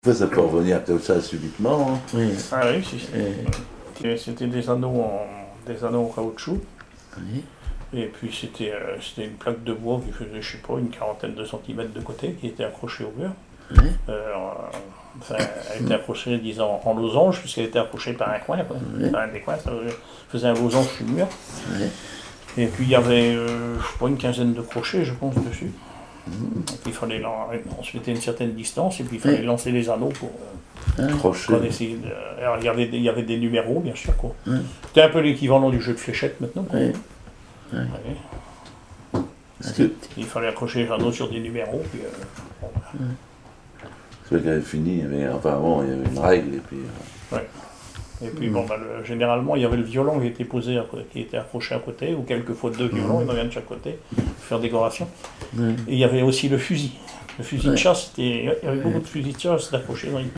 Ça peut revenir comme ça subitement. Hein. Oui. Ah oui, si. C'était des anneaux en caoutchouc. Oui. Et puis c'était une plaque de bois qui faisait, je sais pas, une quarantaine de centimètres de côté, qui était accrochée au mur. Oui. Enfin, elle était accrochée, disons, en losange, puisqu'elle était accrochée par un coin, quoi. Oui. Par un des coins, ça faisait un losange sur le mur. Oui. Et puis il y avait, je sais pas, une quinzaine de crochets, je pense, dessus. Et puis il fallait, on se mettait une certaine distance, et puis il fallait lancer les anneaux pour Crochet. essayer de... Alors il y avait des numéros, bien sûr, quoi. Oui. C'était un peu l'équivalent du jeu de fléchettes maintenant, quoi. Oui. Ouais. Est-ce que Il fallait accrocher les anneaux sur des numéros, puis... c'est vrai qu'elle fini, il y avait, enfin bon, il y avait une règle et puis. Et puis bon, généralement il y avait le violon qui était posé, qui était accroché à côté, ou quelquefois deux violons, il y en avait un de chaque côté, pour faire décoration. Oui. Et il y avait aussi le fusil. Le fusil de Ouais. chasse, il y avait beaucoup de fusils de chasse d'accrochés dans les